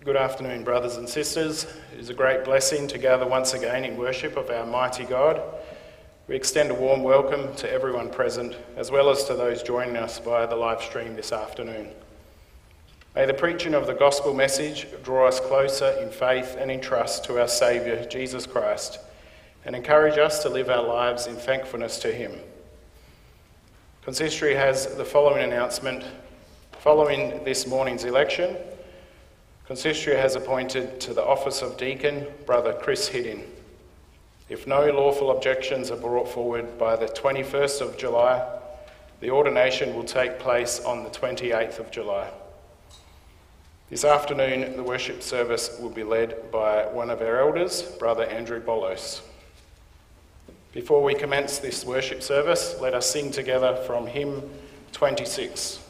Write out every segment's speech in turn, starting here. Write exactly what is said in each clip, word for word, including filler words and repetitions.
Good afternoon, brothers and sisters. It is a great blessing to gather once again in worship of our mighty God. We extend a warm welcome to everyone present, as well as to those joining us via the live stream this afternoon. May the preaching of the gospel message draw us closer in faith and in trust to our Saviour, Jesus Christ, and encourage us to live our lives in thankfulness to him. Consistory has the following announcement. Following this morning's election, Consistory has appointed to the office of deacon Brother Chris Hiddin. If no lawful objections are brought forward by the twenty-first of July, the ordination will take place on the twenty-eighth of July. This afternoon, the worship service will be led by one of our elders, Brother Andrew Bolos. Before we commence this worship service, let us sing together from hymn twenty-six.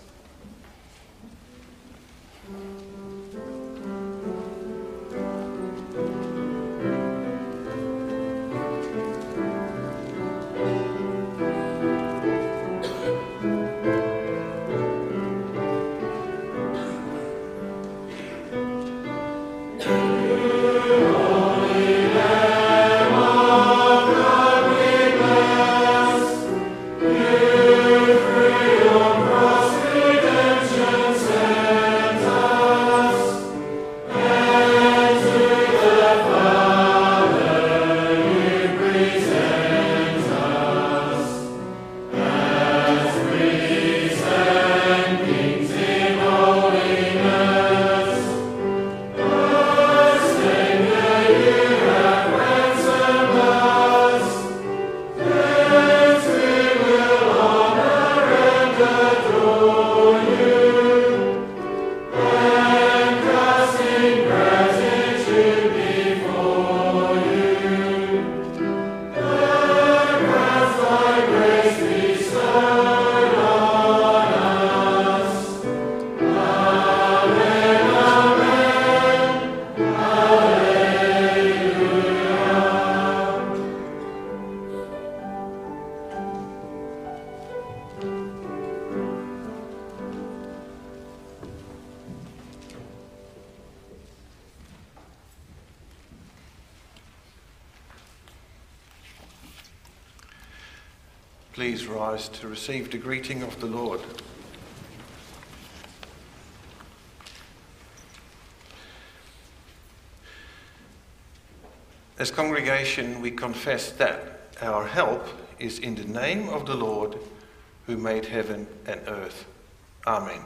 Please rise to receive the greeting of the Lord. As congregation, we confess that our help is in the name of the Lord who made heaven and earth. Amen.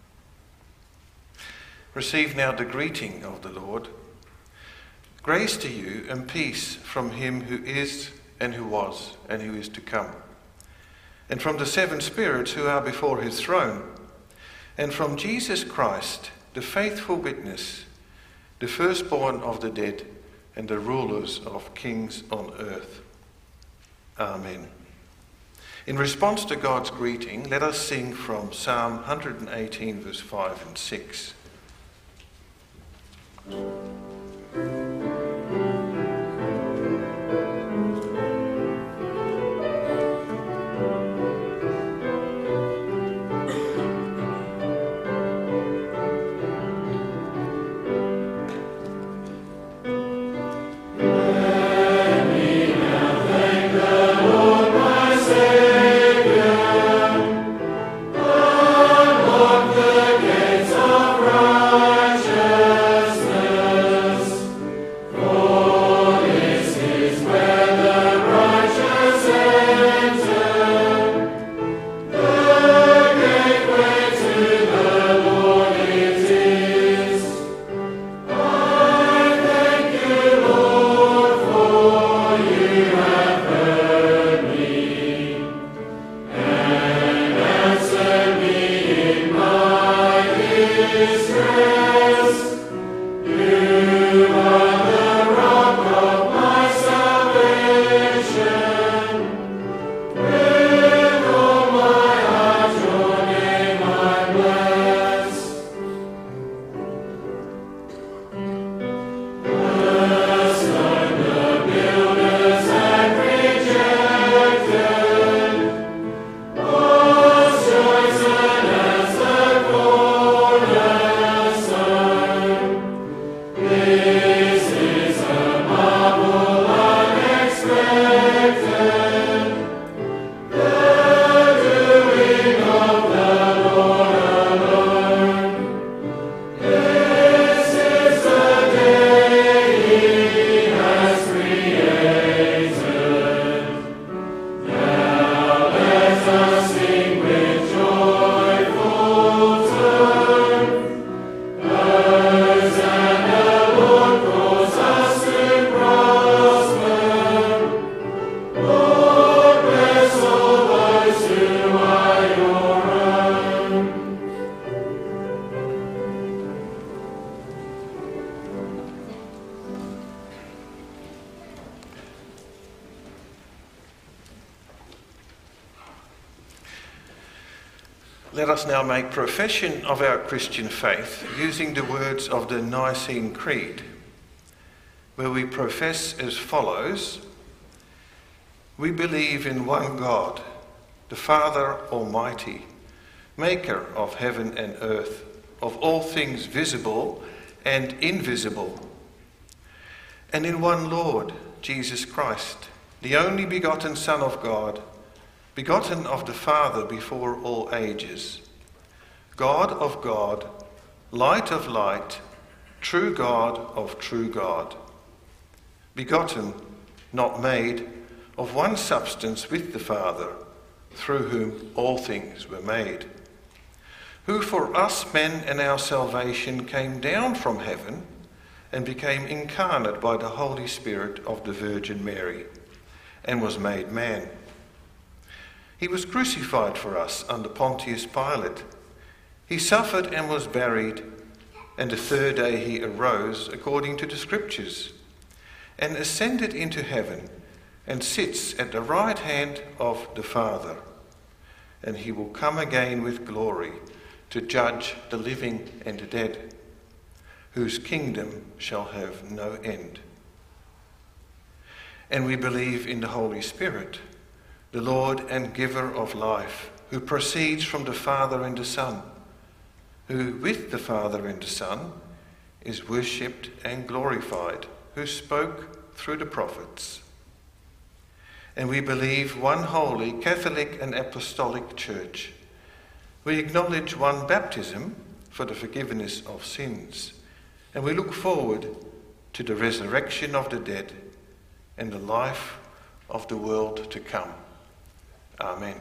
Receive now the greeting of the Lord. Grace to you and peace from him who is and who was and who is to come, and from the seven spirits who are before his throne, and from Jesus Christ, the faithful witness, the firstborn of the dead, and the rulers of kings on earth. Amen. In response to God's greeting, let us sing from Psalm one eighteen, verse five and six. Righteousness. Let us now make profession of our Christian faith using the words of the Nicene Creed, where we profess as follows: We believe in one God, the Father Almighty, maker of heaven and earth, of all things visible and invisible, and in one Lord, Jesus Christ, the only begotten Son of God, begotten of the Father before all ages, God of God, light of light, true God of true God, begotten, not made, of one substance with the Father, through whom all things were made, who for us men and our salvation came down from heaven and became incarnate by the Holy Spirit of the Virgin Mary, and was made man. He was crucified for us under Pontius Pilate. He suffered and was buried, and the third day he arose according to the Scriptures, and ascended into heaven, and sits at the right hand of the Father. And he will come again with glory to judge the living and the dead, whose kingdom shall have no end. And we believe in the Holy Spirit, the Lord and giver of life, who proceeds from the Father and the Son, who with the Father and the Son is worshipped and glorified, who spoke through the prophets. And we believe one holy, Catholic and Apostolic Church. We acknowledge one baptism for the forgiveness of sins, and we look forward to the resurrection of the dead and the life of the world to come. Amen.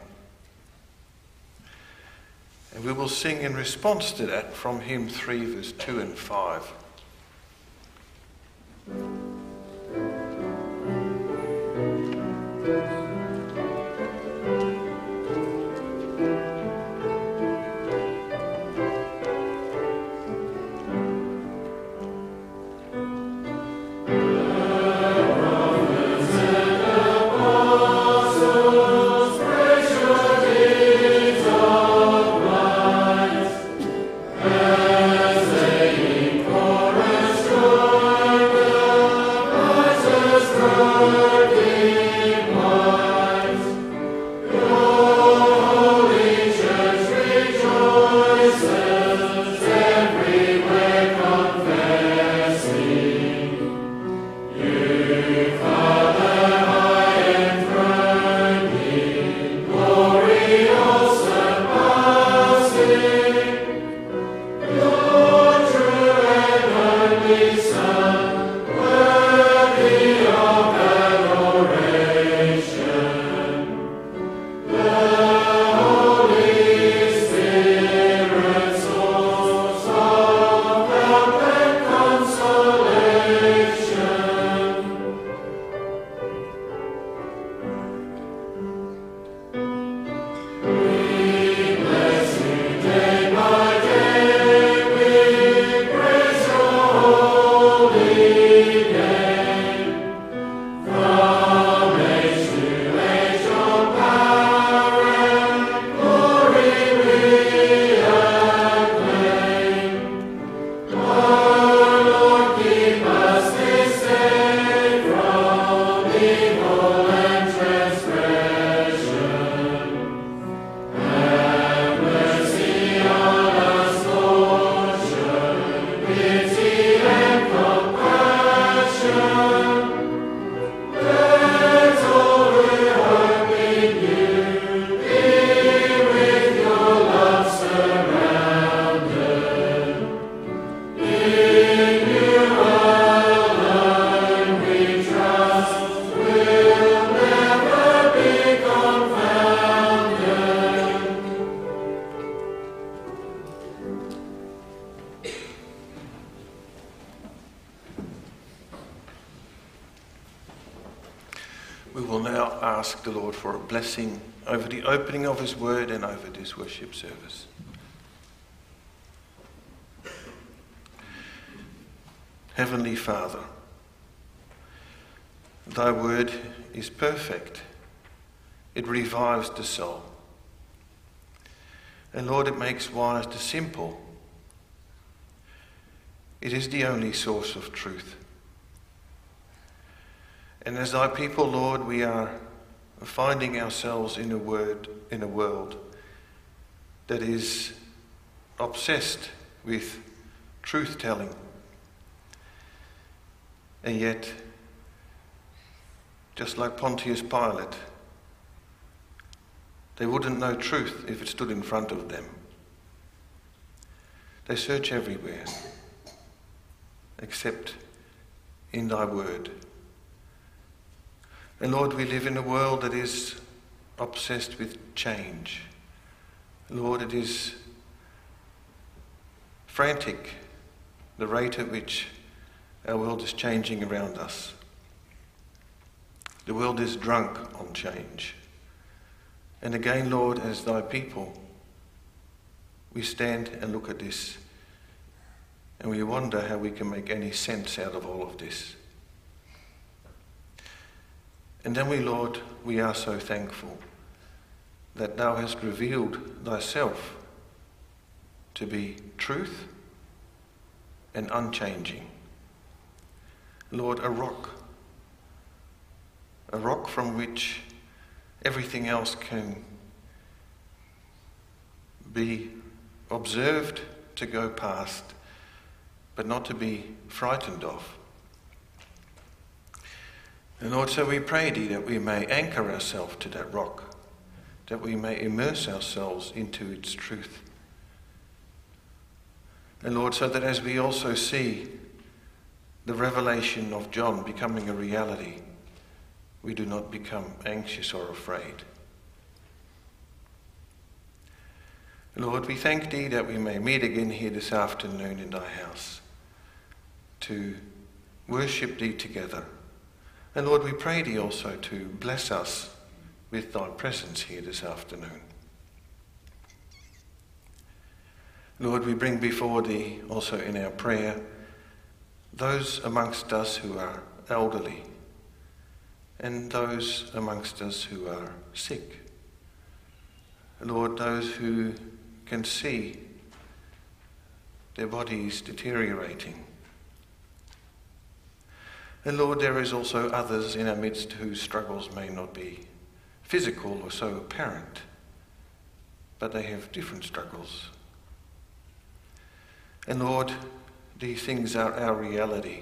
And we will sing in response to that from hymn three, verse two and five. We will now ask the Lord for a blessing over the opening of his word and over this worship service. Heavenly Father, thy word is perfect. It revives the soul. And Lord, it makes wise the simple. It is the only source of truth. And as thy people, Lord, we are finding ourselves in a word, in a world that is obsessed with truth-telling. And yet, just like Pontius Pilate, they wouldn't know truth if it stood in front of them. They search everywhere, except in thy word. And Lord, we live in a world that is obsessed with change. Lord, it is frantic, the rate at which our world is changing around us. The world is drunk on change. And again, Lord, as thy people, we stand and look at this and we wonder how we can make any sense out of all of this. And then we, Lord, we are so thankful that thou hast revealed thyself to be truth and unchanging. Lord, a rock, a rock from which everything else can be observed to go past, but not to be frightened of. And Lord, so we pray thee that we may anchor ourselves to that rock, that we may immerse ourselves into its truth. And Lord, so that as we also see the revelation of John becoming a reality, we do not become anxious or afraid. Lord, we thank thee that we may meet again here this afternoon in thy house to worship thee together. And Lord, we pray thee also to bless us with thy presence here this afternoon. Lord, we bring before thee also in our prayer those amongst us who are elderly and those amongst us who are sick. Lord, those who can see their bodies deteriorating. And Lord, there is also others in our midst whose struggles may not be physical or so apparent, but they have different struggles. And Lord, these things are our reality.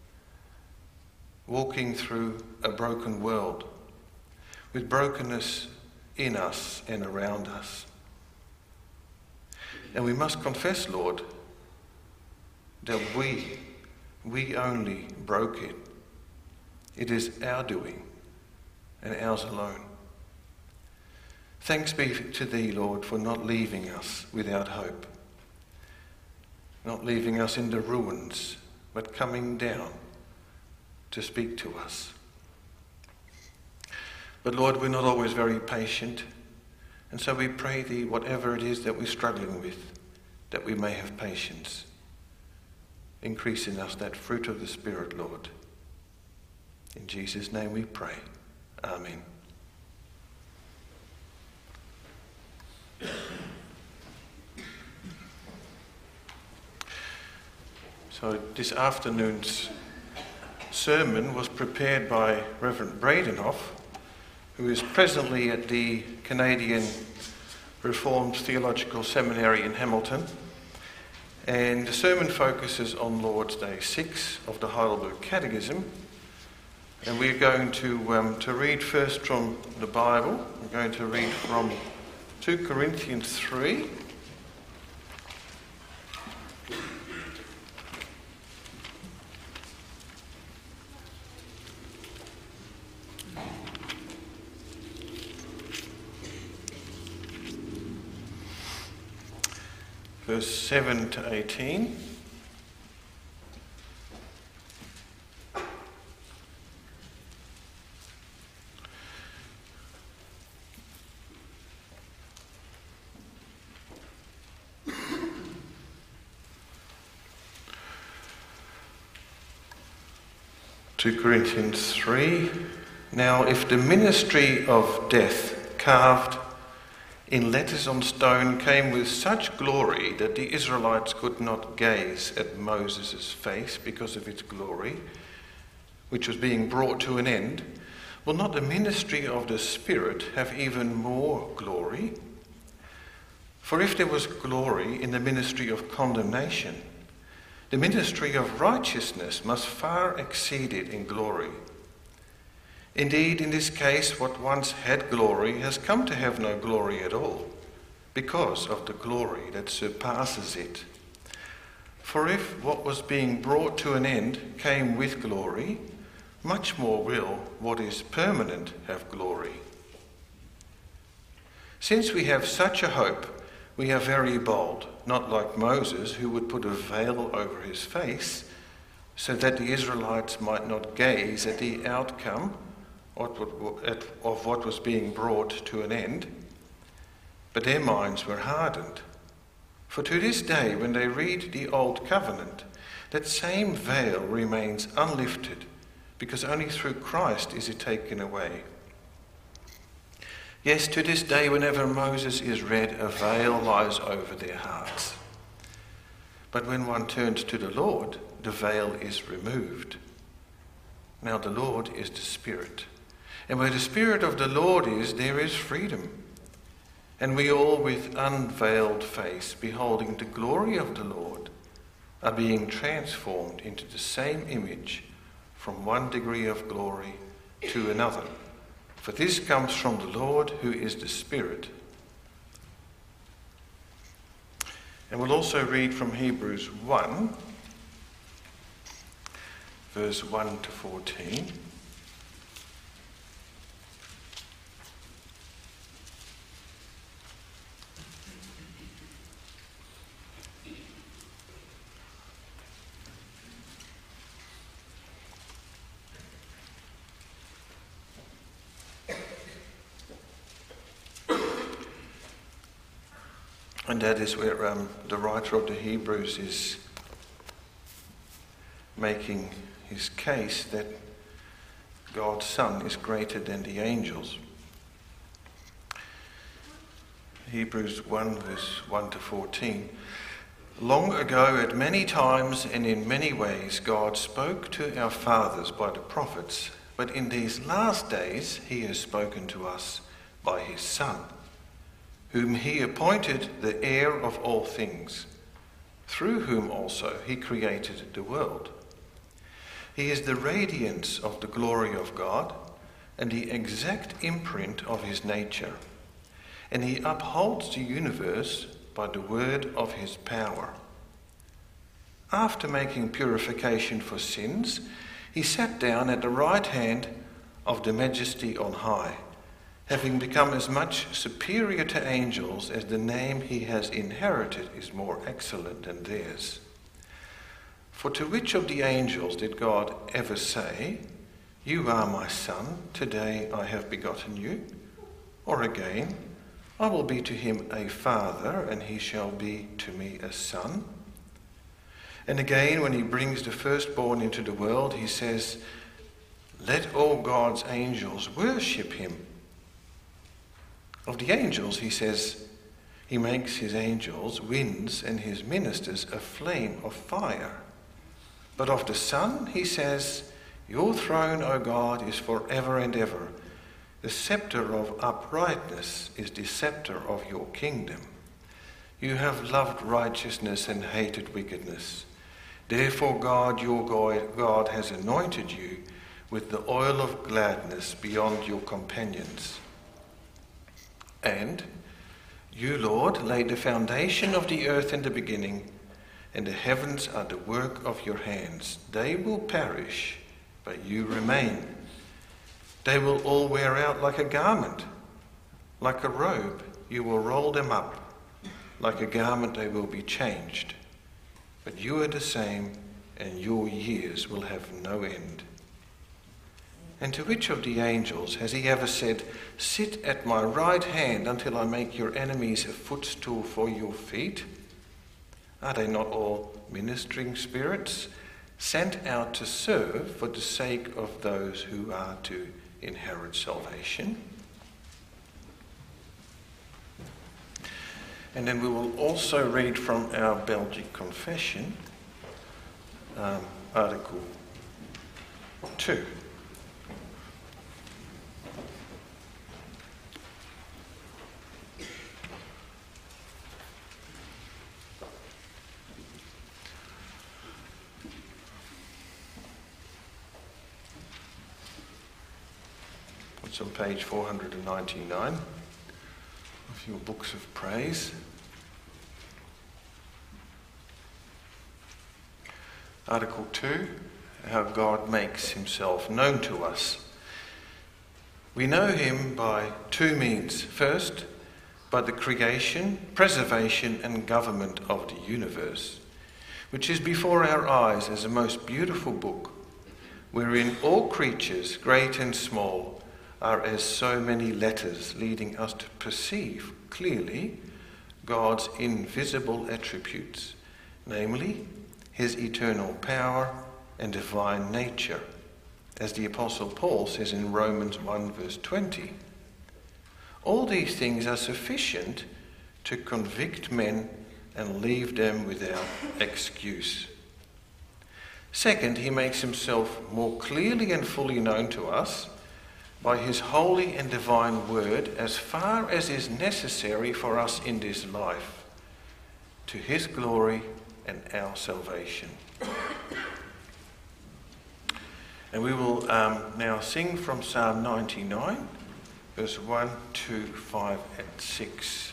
Walking through a broken world with brokenness in us and around us. And we must confess, Lord, that we, we only broke it. It is our doing and ours alone. Thanks be to thee, Lord, for not leaving us without hope, not leaving us in the ruins, but coming down to speak to us. But Lord, we're not always very patient, and so we pray thee, whatever it is that we're struggling with, that we may have patience. Increase in us that fruit of the Spirit, Lord. In Jesus' name we pray. Amen. So this afternoon's sermon was prepared by Reverend Bradenhoff, who is presently at the Canadian Reformed Theological Seminary in Hamilton. And the sermon focuses on Lord's Day six of the Heidelberg Catechism. And we're going to, um, to read first from the Bible. We're going to read from two Corinthians three. Verse seven to eighteen. two Corinthians three. Now, if the ministry of death carved in letters on stone came with such glory that the Israelites could not gaze at Moses' face because of its glory, which was being brought to an end, will not the ministry of the Spirit have even more glory? For if there was glory in the ministry of condemnation, the ministry of righteousness must far exceed it in glory. Indeed, in this case, what once had glory has come to have no glory at all, because of the glory that surpasses it. For if what was being brought to an end came with glory, much more will what is permanent have glory. Since we have such a hope, we are very bold, not like Moses, who would put a veil over his face, so that the Israelites might not gaze at the outcome of what was being brought to an end. But their minds were hardened. For to this day, when they read the Old Covenant, that same veil remains unlifted, because only through Christ is it taken away. Yes, to this day, whenever Moses is read, a veil lies over their hearts. But when one turns to the Lord, the veil is removed. Now the Lord is the Spirit. And where the Spirit of the Lord is, there is freedom. And we all, with unveiled face, beholding the glory of the Lord, are being transformed into the same image from one degree of glory to another. For this comes from the Lord, who is the Spirit. And we'll also read from Hebrews one, verse one to fourteen. And that is where um, the writer of the Hebrews is making his case that God's Son is greater than the angels. Hebrews one, verse one to fourteen. Long ago, at many times and in many ways, God spoke to our fathers by the prophets, but in these last days he has spoken to us by his Son, whom he appointed the heir of all things, through whom also he created the world. He is the radiance of the glory of God and the exact imprint of his nature, and he upholds the universe by the word of his power. After making purification for sins, he sat down at the right hand of the Majesty on high, having become as much superior to angels as the name he has inherited is more excellent than theirs. For to which of the angels did God ever say, "You are my son, today I have begotten you"? Or again, "I will be to him a father, and he shall be to me a son"? And again, when he brings the firstborn into the world, he says, "Let all God's angels worship him." Of the angels, he says, he makes his angels winds and his ministers a flame of fire. But of the Son, he says, "Your throne, O God, is forever and ever. The scepter of uprightness is the scepter of your kingdom. You have loved righteousness and hated wickedness. Therefore God, your God, has anointed you with the oil of gladness beyond your companions. And you, Lord, laid the foundation of the earth in the beginning, and the heavens are the work of your hands. They will perish, but you remain. They will all wear out like a garment. Like a robe, you will roll them up. Like a garment, they will be changed. But you are the same, and your years will have no end." And to which of the angels has he ever said, "Sit at my right hand until I make your enemies a footstool for your feet"? Are they not all ministering spirits, sent out to serve for the sake of those who are to inherit salvation? And then we will also read from our Belgic Confession, um, Article two. It's on page four hundred ninety-nine of your books of praise. Article two, how God makes himself known to us. We know him by two means. First, by the creation, preservation and government of the universe, which is before our eyes as a most beautiful book, wherein all creatures, great and small, are as so many letters, leading us to perceive clearly God's invisible attributes, namely his eternal power and divine nature, as the Apostle Paul says in Romans one verse twenty. All these things are sufficient to convict men and leave them without excuse. Second, he makes himself more clearly and fully known to us by his holy and divine word as far as is necessary for us in this life, to his glory and our salvation. And we will um, now sing from Psalm ninety-nine, verse one, two, five and six.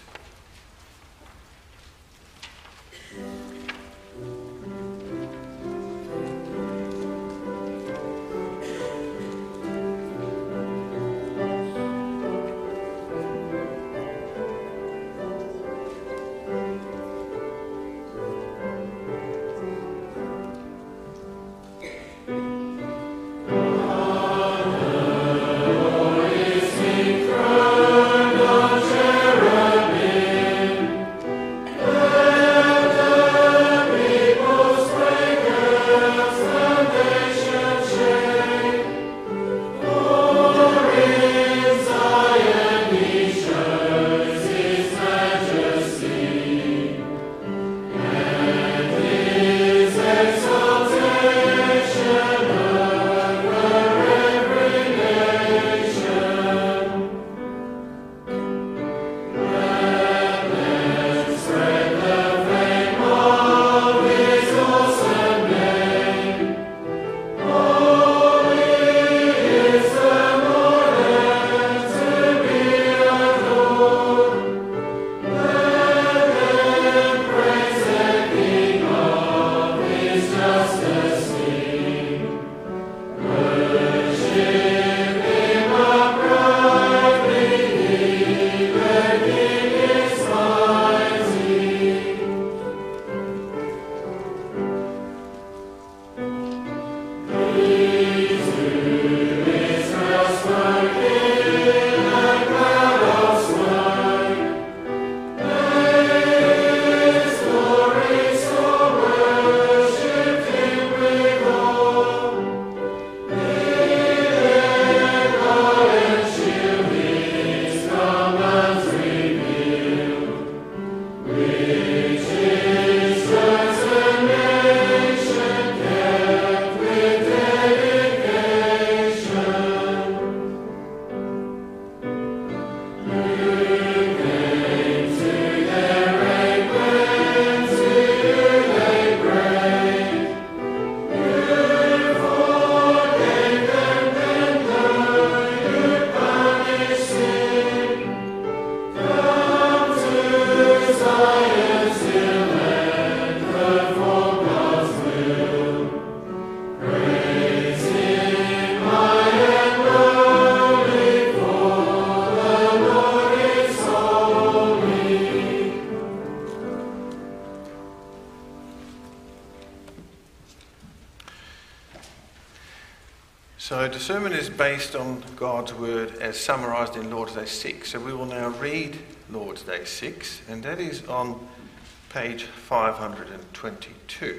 So the sermon is based on God's word as summarised in Lord's Day six. So we will now read Lord's Day six, and that is on page five hundred twenty-two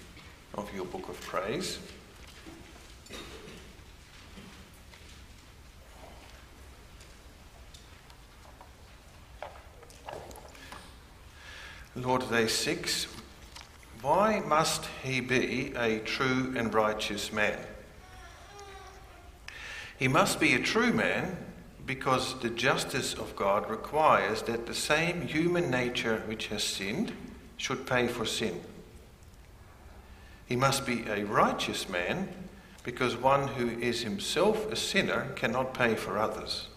of your book of praise. Lord, day six, why must he be a true and righteous man? He must be a true man because the justice of God requires that the same human nature which has sinned should pay for sin. He must be a righteous man because one who is himself a sinner cannot pay for others.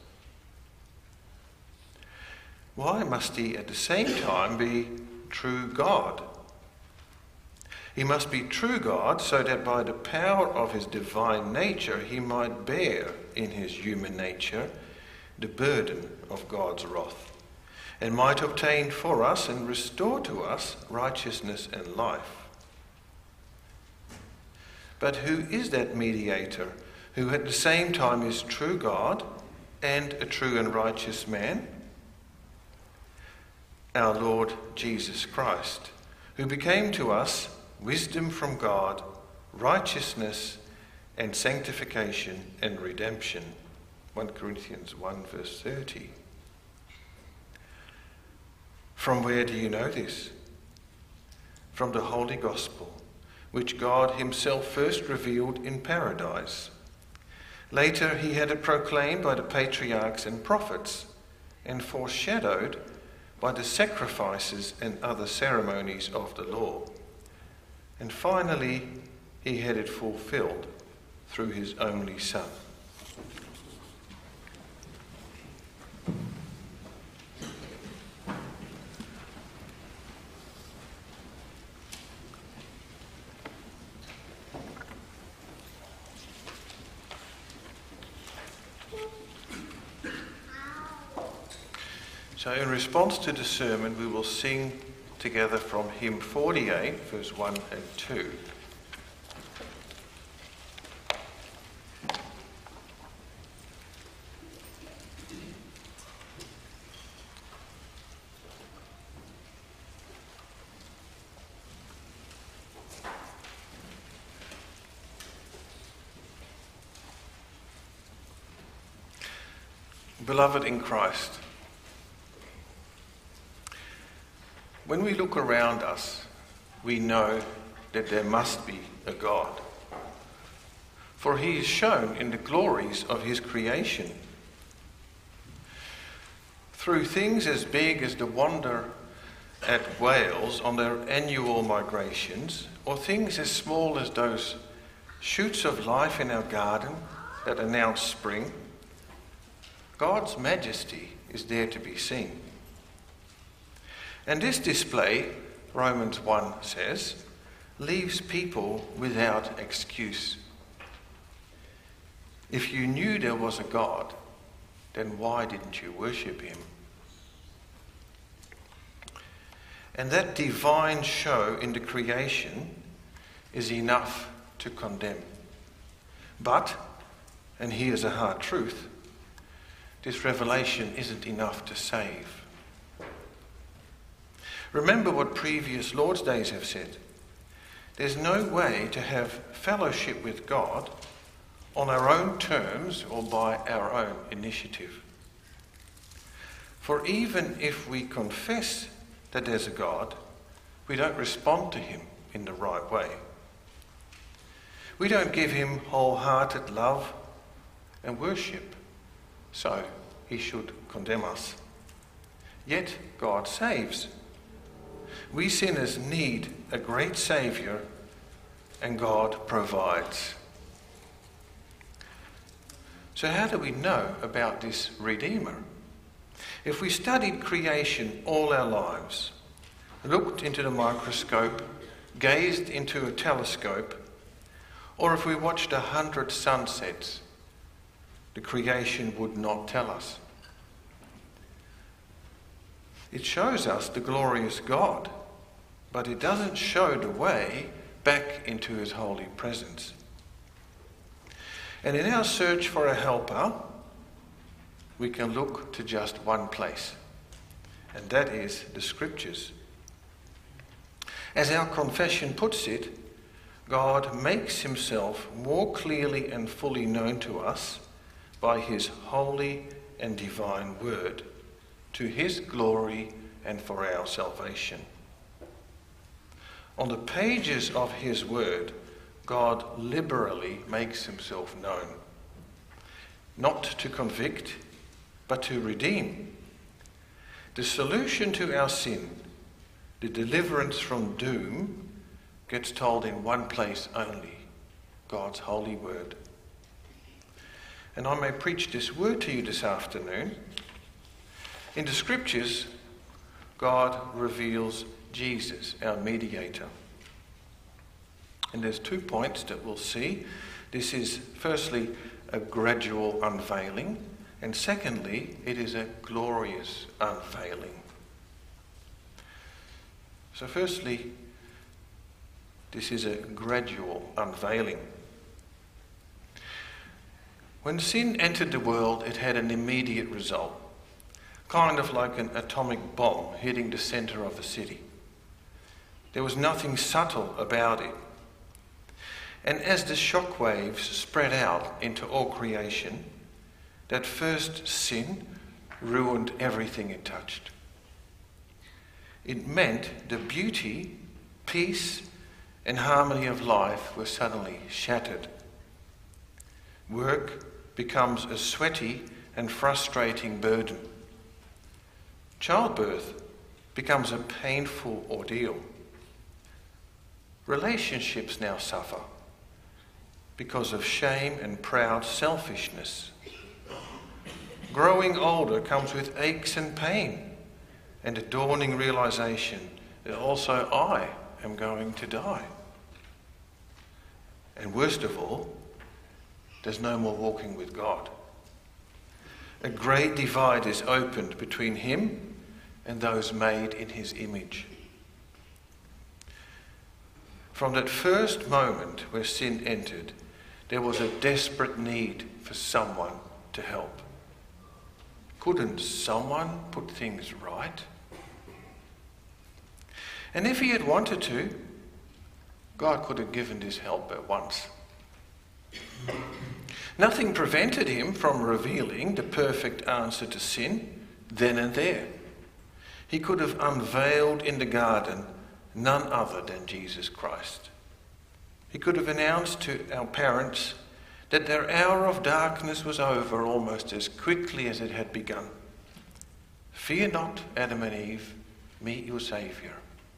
Why must he at the same time be true God? He must be true God so that by the power of his divine nature he might bear in his human nature the burden of God's wrath and might obtain for us and restore to us righteousness and life. But who is that mediator who at the same time is true God and a true and righteous man? Our Lord Jesus Christ, who became to us wisdom from God, righteousness and sanctification and redemption. First Corinthians one verse thirty. From where do you know this? From the Holy Gospel, which God himself first revealed in paradise. Later he had it proclaimed by the patriarchs and prophets and foreshadowed by the sacrifices and other ceremonies of the law. And finally, he had it fulfilled through his only Son. So in response to the sermon, we will sing together from hymn forty-eight, verse one and two. Beloved in Christ, when we look around us, we know that there must be a God. For he is shown in the glories of his creation. Through things as big as the wonder at whales on their annual migrations, or things as small as those shoots of life in our garden that announce spring, God's majesty is there to be seen. And this display, Romans one says, leaves people without excuse. If you knew there was a God, then why didn't you worship him? And that divine show in the creation is enough to condemn. But, and here's a hard truth, this revelation isn't enough to save. Remember what previous Lord's Days have said. There's no way to have fellowship with God on our own terms or by our own initiative. For even if we confess that there's a God, we don't respond to him in the right way. We don't give him wholehearted love and worship, so he should condemn us. Yet God saves. We sinners need a great Saviour, and God provides. So how do we know about this Redeemer? If we studied creation all our lives, looked into the microscope, gazed into a telescope, or if we watched a hundred sunsets, the creation would not tell us. It shows us the glorious God, but it doesn't show the way back into his holy presence. And in our search for a helper, we can look to just one place, and that is the Scriptures. As our confession puts it, God makes himself more clearly and fully known to us by his holy and divine word, to his glory and for our salvation. On the pages of his word, God liberally makes himself known, not to convict, but to redeem. The solution to our sin, the deliverance from doom, gets told in one place only, God's holy word. And I may preach this word to you this afternoon. In the scriptures, God reveals Jesus, our mediator. And there's two points that we'll see. This is firstly a gradual unveiling, and secondly, it is a glorious unveiling. So firstly, this is a gradual unveiling. When sin entered the world, it had an immediate result, kind of like an atomic bomb hitting the center of a city. There was nothing subtle about it. And as the shock waves spread out into all creation, that first sin ruined everything it touched. It meant the beauty, peace, and harmony of life were suddenly shattered. Work becomes a sweaty and frustrating burden. Childbirth becomes a painful ordeal. Relationships now suffer because of shame and proud selfishness. Growing older comes with aches and pain and a dawning realization that also I am going to die. And worst of all, there's no more walking with God. A great divide is opened between him and those made in his image. From that first moment where sin entered, there was a desperate need for someone to help. Couldn't someone put things right? And if he had wanted to, God could have given this help at once. Nothing prevented him from revealing the perfect answer to sin then and there. He could have unveiled in the garden none other than Jesus Christ. He could have announced to our parents that their hour of darkness was over almost as quickly as it had begun. Fear not, Adam and Eve, meet your Saviour.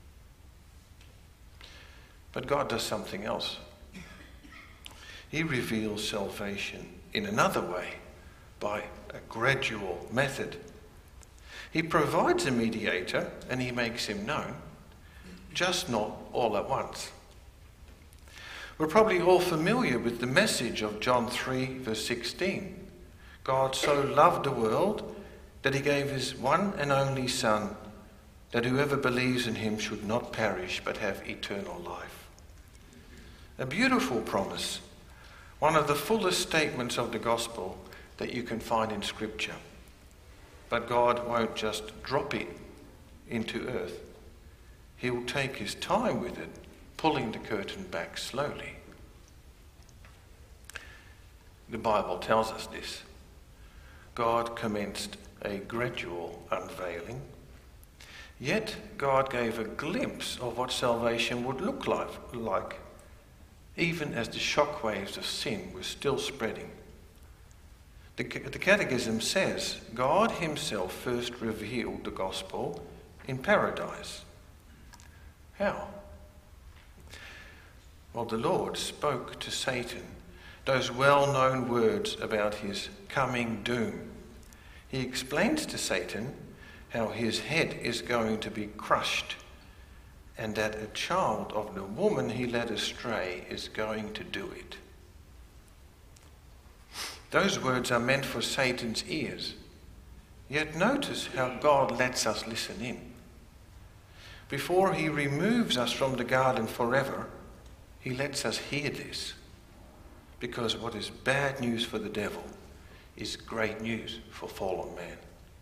But God does something else. He reveals salvation in another way, by a gradual method. He provides a mediator and he makes him known, just not all at once. We're probably all familiar with the message of John three, verse sixteen. God so loved the world that he gave his one and only Son, that whoever believes in him should not perish but have eternal life. A beautiful promise, one of the fullest statements of the gospel that you can find in Scripture. But God won't just drop it into earth. He will take his time with it, pulling the curtain back slowly. The Bible tells us this. God commenced a gradual unveiling, yet God gave a glimpse of what salvation would look like, like even as the shockwaves of sin were still spreading. The, the Catechism says God himself first revealed the gospel in paradise. How? Well, the Lord spoke to Satan those well-known words about his coming doom. He explains to Satan how his head is going to be crushed and that a child of the woman he led astray is going to do it. Those words are meant for Satan's ears. Yet notice how God lets us listen in. Before he removes us from the garden forever, he lets us hear this. Because what is bad news for the devil is great news for fallen man.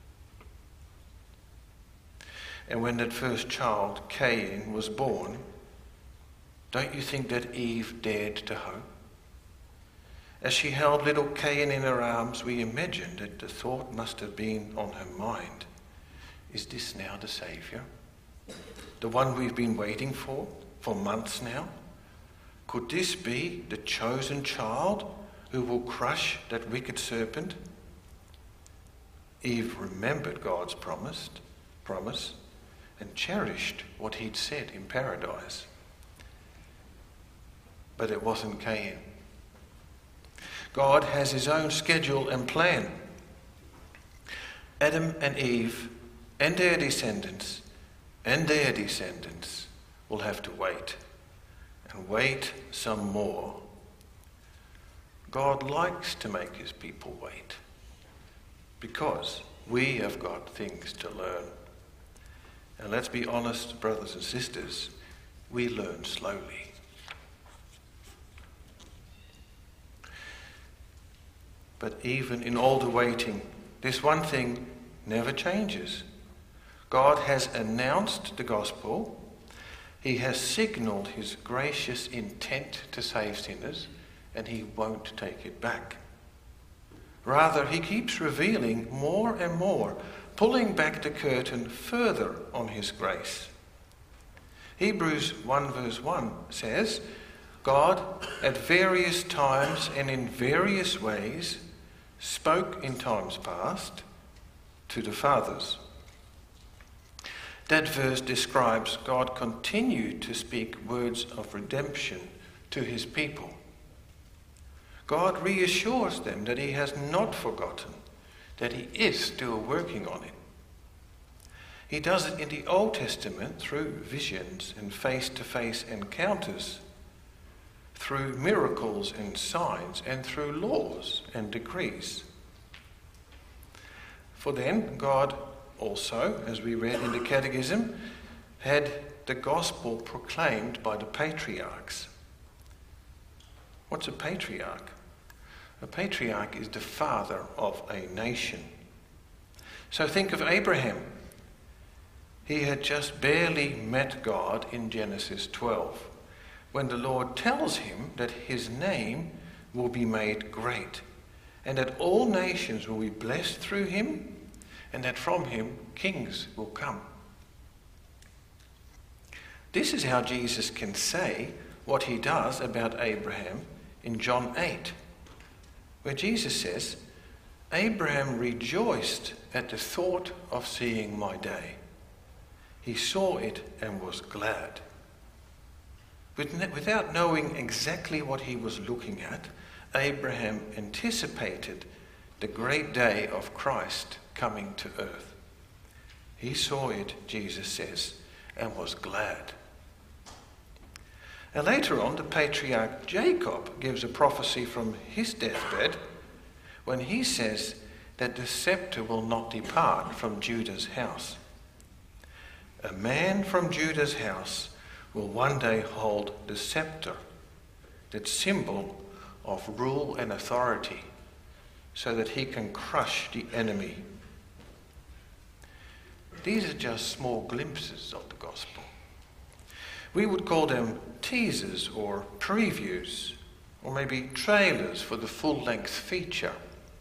And when that first child, Cain, was born, don't you think that Eve dared to hope? As she held little Cain in her arms, we imagine that the thought must have been on her mind, is this now the Saviour? The one we've been waiting for? for months now? Could this be the chosen child who will crush that wicked serpent? Eve remembered God's promised, promise and cherished what he'd said in paradise. But it wasn't Cain. God has his own schedule and plan. Adam and Eve and their descendants and their descendants will have to wait, and wait some more. God likes to make his people wait, because we have got things to learn. And let's be honest, brothers and sisters, we learn slowly. But even in all the waiting, this one thing never changes. God has announced the gospel. He has signalled his gracious intent to save sinners, and he won't take it back. Rather, he keeps revealing more and more, pulling back the curtain further on his grace. Hebrews one verse one says, God at various times and in various ways spoke in times past to the fathers. That verse describes God continued to speak words of redemption to his people. God reassures them that he has not forgotten, that he is still working on it. He does it in the Old Testament through visions and face-to-face encounters, through miracles and signs, and through laws and decrees. For then, God also, as we read in the Catechism, had the gospel proclaimed by the patriarchs. What's a patriarch? A patriarch is the father of a nation. So think of Abraham. He had just barely met God in Genesis twelve, when the Lord tells him that his name will be made great, and that all nations will be blessed through him, and that from him kings will come. This is how Jesus can say what he does about Abraham in John eight, where Jesus says, Abraham rejoiced at the thought of seeing my day. He saw it and was glad. Without knowing exactly what he was looking at, Abraham anticipated the great day of Christ coming to earth. He saw it, Jesus says, and was glad. And later on, the patriarch Jacob gives a prophecy from his deathbed when he says that the scepter will not depart from Judah's house. A man from Judah's house will one day hold the scepter, that symbol of rule and authority, so that he can crush the enemy. These are just small glimpses of the gospel. We would call them teasers or previews, or maybe trailers for the full-length feature.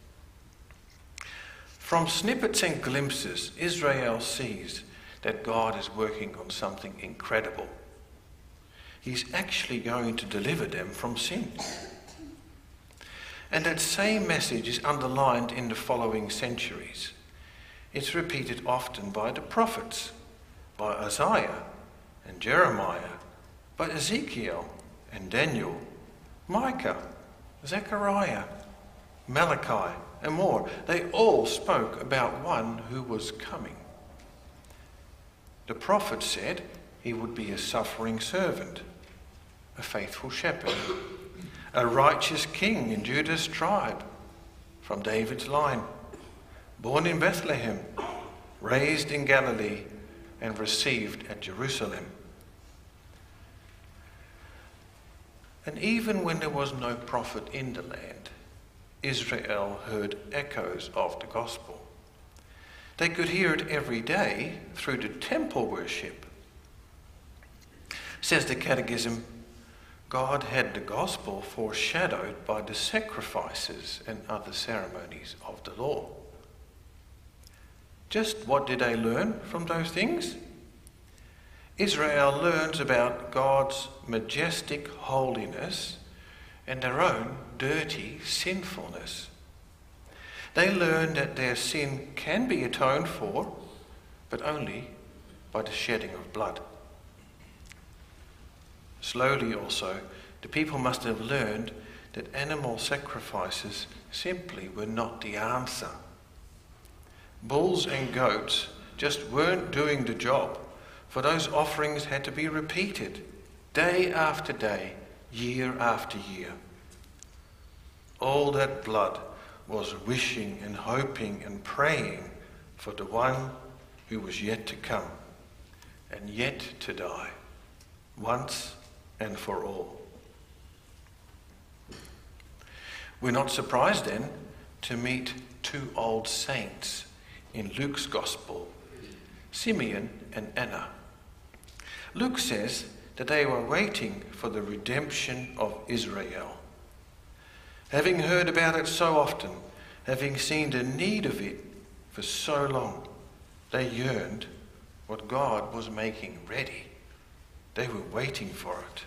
From snippets and glimpses, Israel sees that God is working on something incredible. He's actually going to deliver them from sin. And that same message is underlined in the following centuries. It's repeated often by the prophets, by Isaiah and Jeremiah, by Ezekiel and Daniel, Micah, Zechariah, Malachi, and more. They all spoke about one who was coming. The prophet said he would be a suffering servant, a faithful shepherd, a righteous king in Judah's tribe, from David's line, born in Bethlehem, raised in Galilee, and received at Jerusalem. And even when there was no prophet in the land, Israel heard echoes of the gospel. They could hear it every day through the temple worship. Says the Catechism, God had the gospel foreshadowed by the sacrifices and other ceremonies of the law. Just what did they learn from those things? Israel learns about God's majestic holiness and their own dirty sinfulness. They learn that their sin can be atoned for, but only by the shedding of blood. Slowly also, the people must have learned that animal sacrifices simply were not the answer. Bulls and goats just weren't doing the job, for those offerings had to be repeated day after day, year after year. All that blood was wishing and hoping and praying for the one who was yet to come and yet to die, once and for all. We're not surprised then to meet two old saints in Luke's Gospel, Simeon and Anna. Luke says that they were waiting for the redemption of Israel. Having heard about it so often, having seen the need of it for so long, they yearned what God was making ready. They were waiting for it.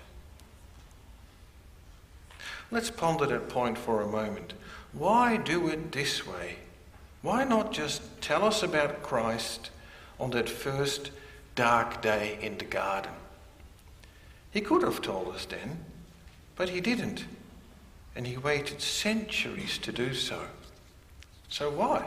Let's ponder that point for a moment. Why do it this way? Why not just tell us about Christ on that first dark day in the garden? He could have told us then, but he didn't. And he waited centuries to do so. So why?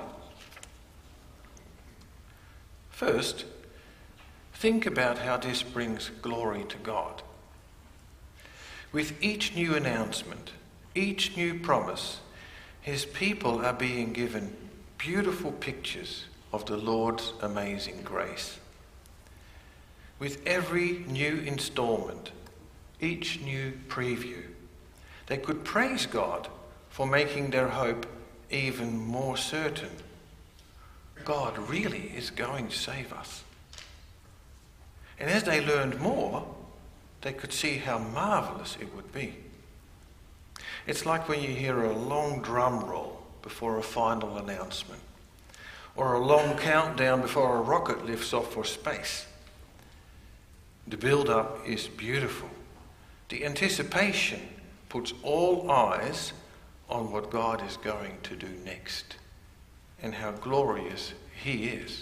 First, think about how this brings glory to God. With each new announcement, each new promise, his people are being given beautiful pictures of the Lord's amazing grace. With every new installment, each new preview, they could praise God for making their hope even more certain. God really is going to save us. And as they learned more, they could see how marvellous it would be. It's like when you hear a long drum roll before a final announcement, or a long countdown before a rocket lifts off for space. The build-up is beautiful. The anticipation puts all eyes on what God is going to do next and how glorious he is.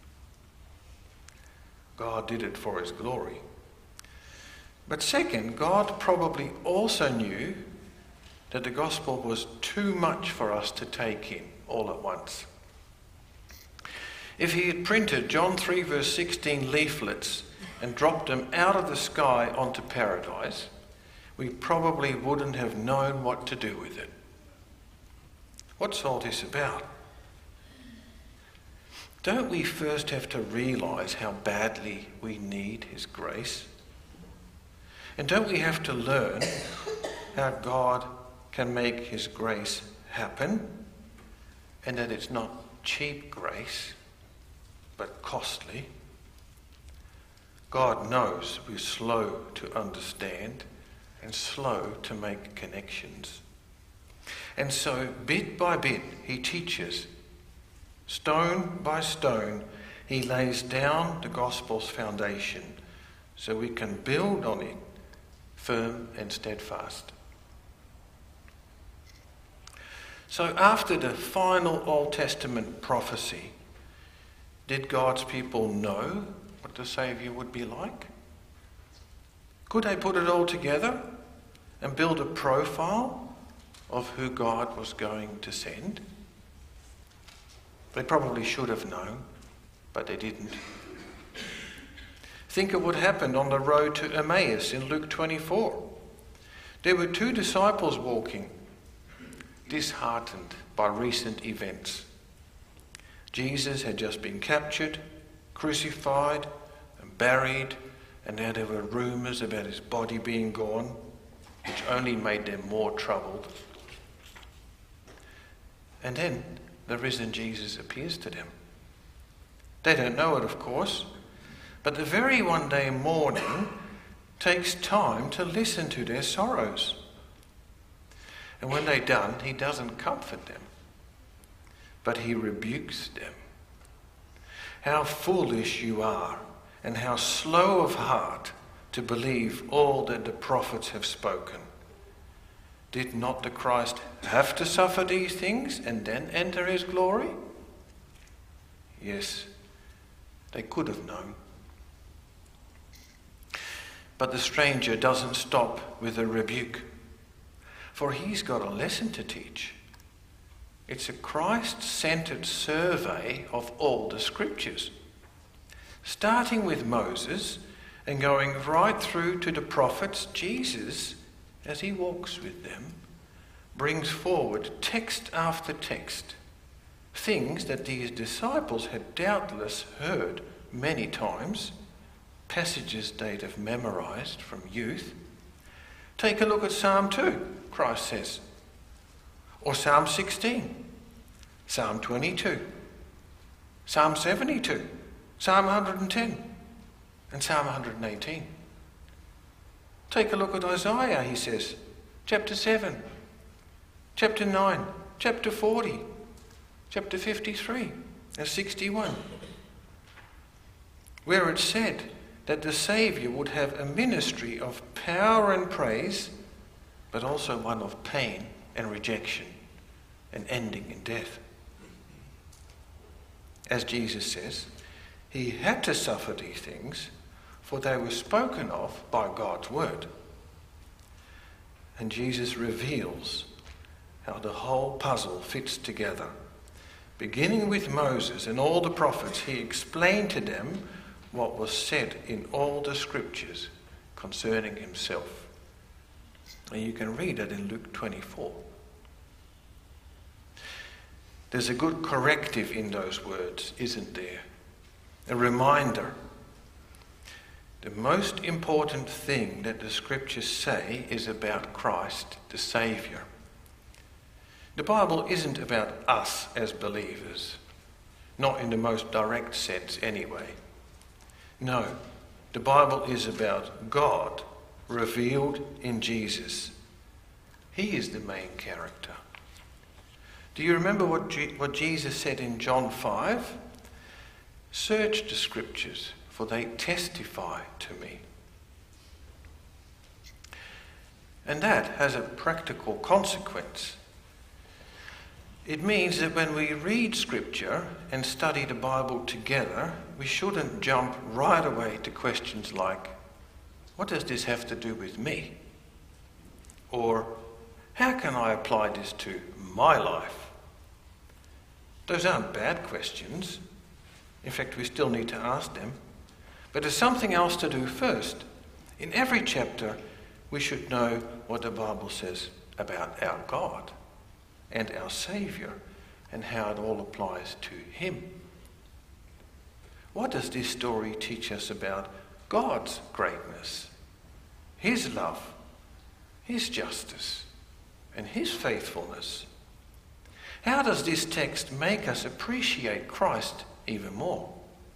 God did it for his glory. But second, God probably also knew that the gospel was too much for us to take in all at once. If he had printed John three verse sixteen leaflets and dropped them out of the sky onto paradise, we probably wouldn't have known what to do with it. What's all this about? Don't we first have to realise how badly we need his grace? And don't we have to learn how God can make his grace happen, and that it's not cheap grace, but costly? God knows we're slow to understand and slow to make connections. And so, bit by bit, he teaches. Stone by stone, he lays down the gospel's foundation so we can build on it, firm and steadfast. So after the final Old Testament prophecy, did God's people know what the Saviour would be like? Could they put it all together and build a profile of who God was going to send? They probably should have known, but they didn't. Think of what happened on the road to Emmaus in Luke twenty-four. There were two disciples walking, disheartened by recent events. Jesus had just been captured, crucified, and buried, and now there were rumours about his body being gone, which only made them more troubled. And then the risen Jesus appears to them. They don't know it, of course, but the very one day morning takes time to listen to their sorrows. And when they're done, he doesn't comfort them, but he rebukes them. How foolish you are, and how slow of heart to believe all that the prophets have spoken. Did not the Christ have to suffer these things and then enter his glory? Yes, they could have known. But the stranger doesn't stop with a rebuke, for he's got a lesson to teach. It's a Christ-centered survey of all the scriptures, starting with Moses and going right through to the prophets. Jesus, as he walks with them, brings forward text after text, things that these disciples had doubtless heard many times, passages they'd have memorized from youth. Take a look at Psalm two, Christ says, or Psalm sixteen, Psalm twenty-two, Psalm seventy-two, Psalm one hundred ten, and Psalm one hundred eighteen. Take a look at Isaiah, he says, chapter seven, chapter nine, chapter forty, chapter fifty-three, and sixty-one, where it said that the Saviour would have a ministry of power and praise, but also one of pain and rejection and ending in death. As Jesus says, he had to suffer these things, for they were spoken of by God's word. And Jesus reveals how the whole puzzle fits together. Beginning with Moses and all the prophets, he explained to them what was said in all the scriptures concerning himself. And you can read it in Luke twenty-four. There's a good corrective in those words, isn't there? A reminder. The most important thing that the scriptures say is about Christ, the Saviour. The Bible isn't about us as believers, not in the most direct sense anyway. No, the Bible is about God revealed in Jesus. He is the main character. Do you remember what, G- what Jesus said in John five? Search the scriptures, for they testify to me. And that has a practical consequence. It means that when we read scripture and study the Bible together, we shouldn't jump right away to questions like, what does this have to do with me? Or, how can I apply this to my life? Those aren't bad questions. In fact, we still need to ask them. But there's something else to do first. In every chapter, we should know what the Bible says about our God and our Saviour and how it all applies to him. What does this story teach us about God's greatness, his love, his justice, and his faithfulness? How does this text make us appreciate Christ even more?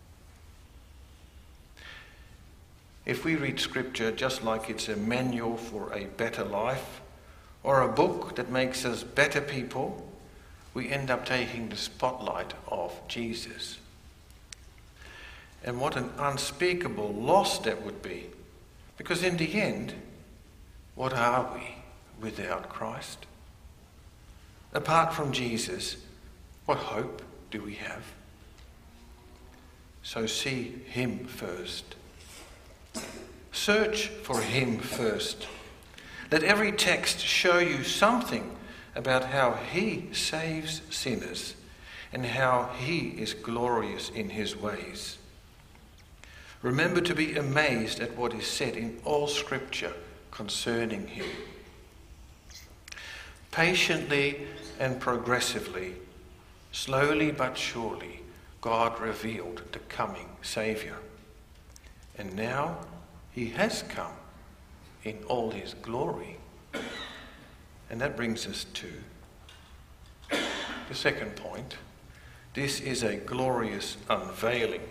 If we read scripture just like it's a manual for a better life or a book that makes us better people, we end up taking the spotlight off Jesus. And what an unspeakable loss that would be. Because in the end, what are we without Christ? Apart from Jesus, what hope do we have? So see him first. Search for him first. Let every text show you something about how he saves sinners and how he is glorious in his ways. Remember to be amazed at what is said in all scripture concerning him. Patiently and progressively, slowly but surely, God revealed the coming Saviour. And now he has come in all his glory. And that brings us to the second point. This is a glorious unveiling.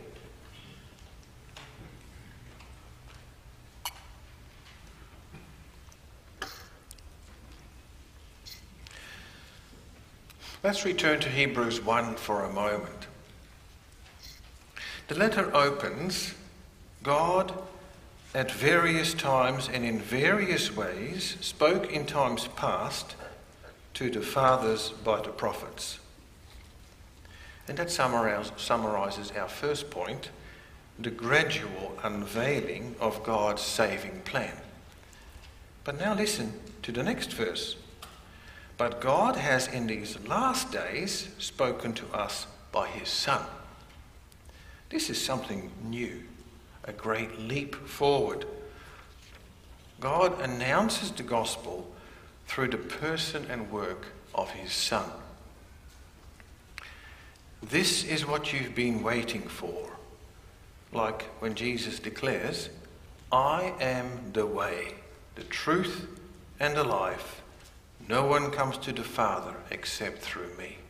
Let's return to Hebrews one for a moment. The letter opens God, at various times and in various ways, spoke in times past to the fathers by the prophets. And that summarises our first point, the gradual unveiling of God's saving plan. But now listen to the next verse. But God has in these last days spoken to us by his Son. This is something new, a great leap forward. God announces the gospel through the person and work of his Son. This is what you've been waiting for. Like when Jesus declares, I am the way, the truth, and the life. No one comes to the Father except through me.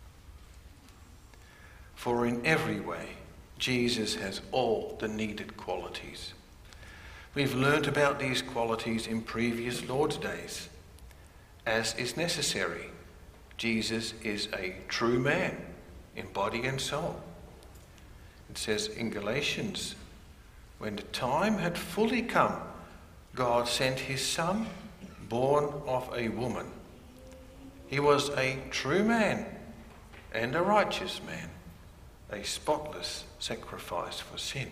For in every way, Jesus has all the needed qualities. We've learnt about these qualities in previous Lord's days. As is necessary, Jesus is a true man in body and soul. It says in Galatians, when the time had fully come, God sent his Son, born of a woman. He was a true man and a righteous man, a spotless sacrifice for sin.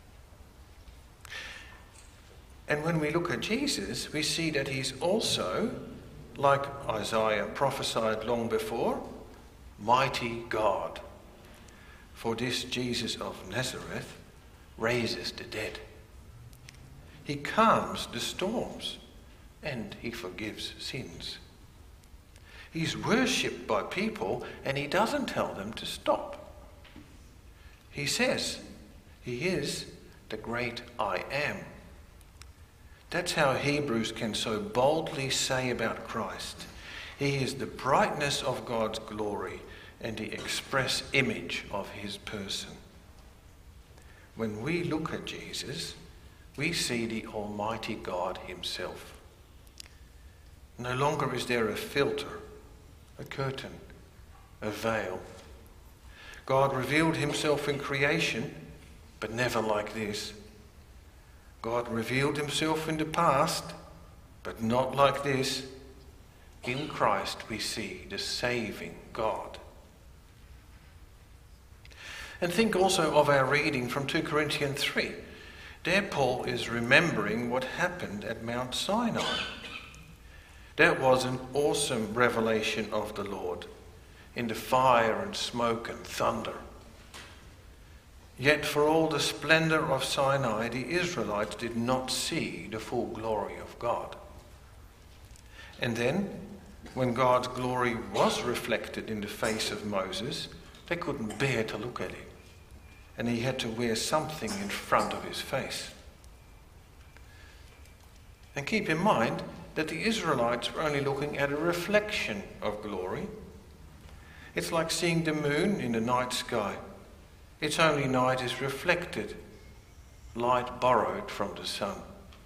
And when we look at Jesus, we see that he's also, like Isaiah prophesied long before, mighty God. For this Jesus of Nazareth raises the dead. He calms the storms and he forgives sins. He's worshipped by people and he doesn't tell them to stop. He says he is the great I am. That's how Hebrews can so boldly say about Christ. He is the brightness of God's glory and the express image of his person. When we look at Jesus, we see the Almighty God himself. No longer is there a filter, a curtain, a veil. God revealed himself in creation, but never like this. God revealed himself in the past, but not like this. In Christ we see the saving God. And think also of our reading from Second Corinthians three. There Paul is remembering what happened at Mount Sinai. That was an awesome revelation of the Lord in the fire and smoke and thunder. Yet for all the splendour of Sinai, the Israelites did not see the full glory of God. And then, when God's glory was reflected in the face of Moses, they couldn't bear to look at it. And he had to wear something in front of his face. And keep in mind that the Israelites were only looking at a reflection of glory. It's like seeing the moon in the night sky. Its only night is reflected, light borrowed from the sun.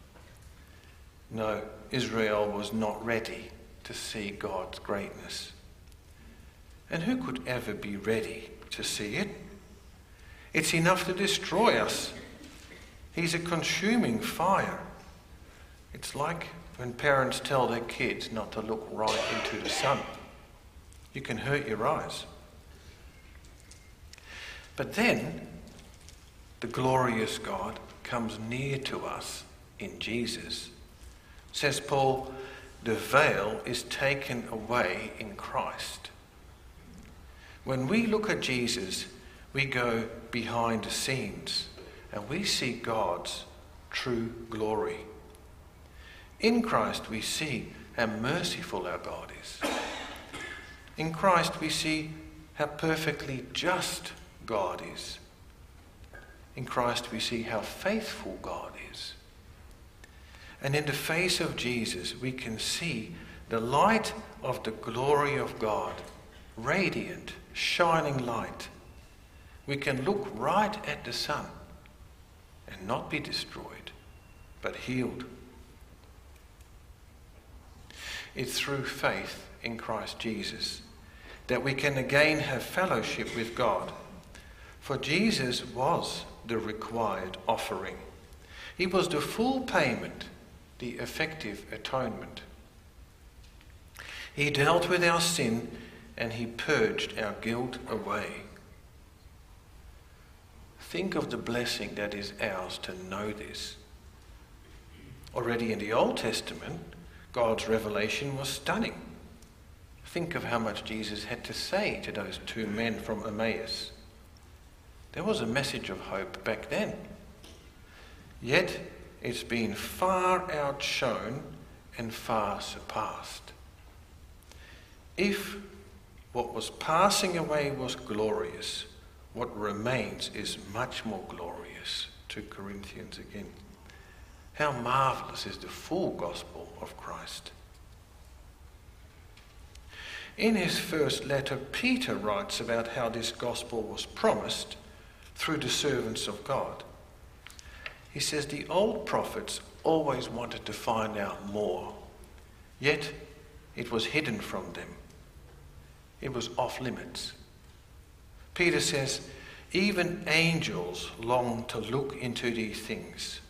No, Israel was not ready to see God's greatness. And who could ever be ready to see it? It's enough to destroy us. He's a consuming fire. It's like when parents tell their kids not to look right into the sun. You can hurt your eyes. But then, the glorious God comes near to us in Jesus. Says Paul, the veil is taken away in Christ. When we look at Jesus, we go behind the scenes and we see God's true glory. In Christ we see how merciful our God is. In Christ we see how perfectly just God is. In Christ we see how faithful God is. And in the face of Jesus we can see the light of the glory of God, radiant, shining light. We can look right at the sun and not be destroyed, but healed. It's through faith in Christ Jesus that we can again have fellowship with God. For Jesus was the required offering He was the full payment, the effective atonement. He dealt with our sin and he purged our guilt away. Think of the blessing that is ours to know this. Already in the Old Testament, God's revelation was stunning. Think of how much Jesus had to say to those two men from Emmaus. There was a message of hope back then. Yet it's been far outshone and far surpassed. If what was passing away was glorious, what remains is much more glorious. Two Corinthians again. How marvellous is the full gospel of Christ. In his first letter, Peter writes about how this gospel was promised through the servants of God. He says the old prophets always wanted to find out more, yet it was hidden from them. It was off limits. Peter says, even angels long to look into these things.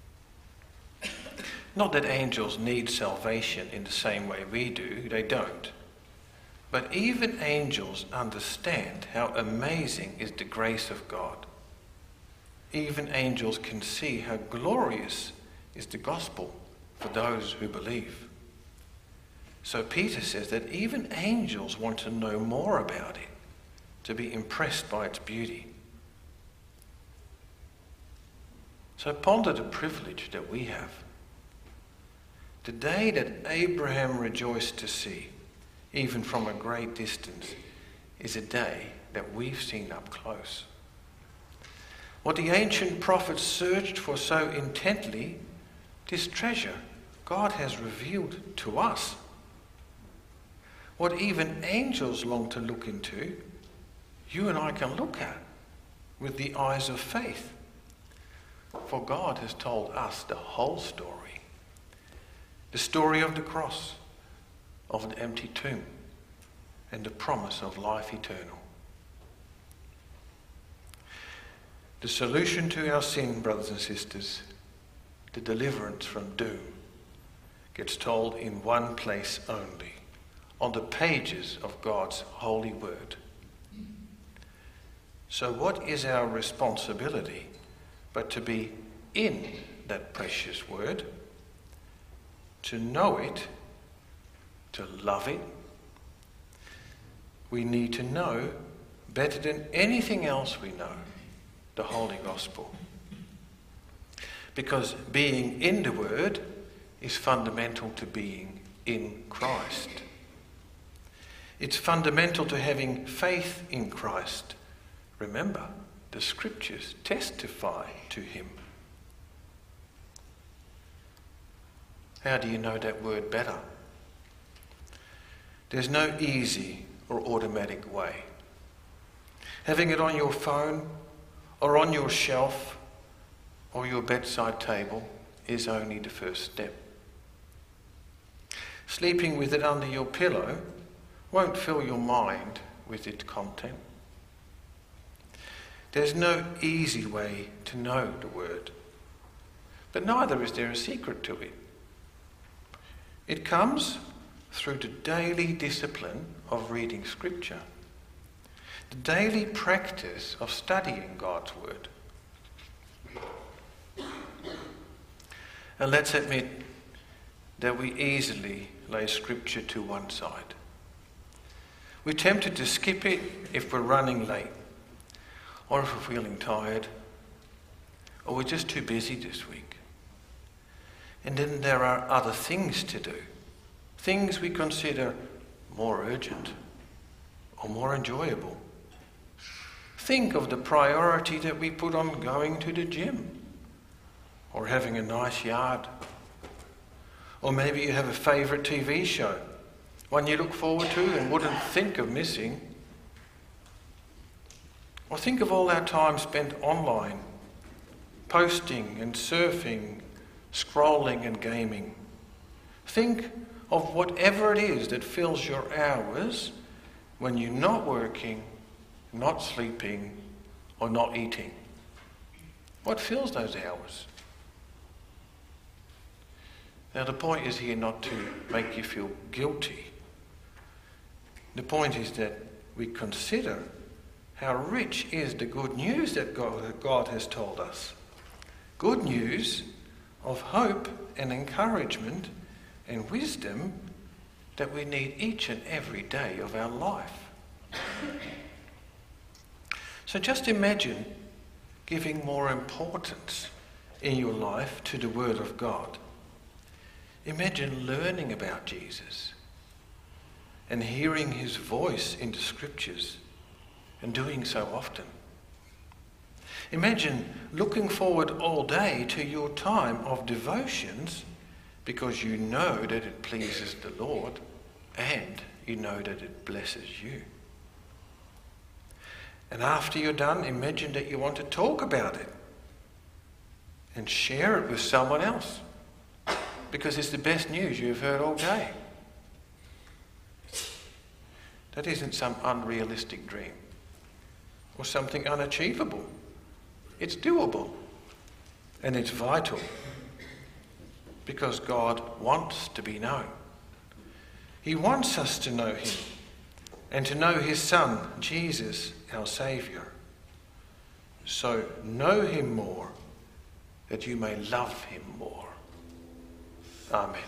Not that angels need salvation in the same way we do, they don't. But even angels understand how amazing is the grace of God. Even angels can see how glorious is the gospel for those who believe. So Peter says that even angels want to know more about it, to be impressed by its beauty. So ponder the privilege that we have. The day that Abraham rejoiced to see, even from a great distance, is a day that we've seen up close. What the ancient prophets searched for so intently, this treasure God has revealed to us. What even angels long to look into, you and I can look at with the eyes of faith. For God has told us the whole story. The story of the cross, of an empty tomb, and the promise of life eternal. The solution to our sin, brothers and sisters, the deliverance from doom, gets told in one place only, on the pages of God's holy word. So what is our responsibility but to be in that precious word, to know it, to love it? We need to know, better than anything else we know, the Holy Gospel. Because being in the Word is fundamental to being in Christ. It's fundamental to having faith in Christ. Remember, the Scriptures testify to him. How do you know that word better? There's no easy or automatic way. Having it on your phone or on your shelf or your bedside table is only the first step. Sleeping with it under your pillow won't fill your mind with its content. There's no easy way to know the word, but neither is there a secret to it. It comes through the daily discipline of reading Scripture, the daily practice of studying God's word. And let's admit that we easily lay Scripture to one side. We're tempted to skip it if we're running late, or if we're feeling tired, or we're just too busy this week. And then there are other things to do, things we consider more urgent or more enjoyable. Think of the priority that we put on going to the gym, or having a nice yard. Or maybe you have a favourite T V show, one you look forward to and wouldn't think of missing. Or think of all our time spent online, posting and surfing, scrolling and gaming. Think of whatever it is that fills your hours when you're not working, not sleeping, or not eating. What fills those hours? Now the point is here not to make you feel guilty. The point is that we consider how rich is the good news that God, that God has told us. Good news of hope and encouragement and wisdom that we need each and every day of our life. So just imagine giving more importance in your life to the Word of God. Imagine learning about Jesus and hearing his voice in the Scriptures and doing so often. Imagine looking forward all day to your time of devotions because you know that it pleases the Lord and you know that it blesses you. And after you're done, imagine that you want to talk about it and share it with someone else because it's the best news you've heard all day. That isn't some unrealistic dream or something unachievable. It's doable and it's vital because God wants to be known. He wants us to know him and to know his Son, Jesus, our Saviour. So know him more that you may love him more. Amen.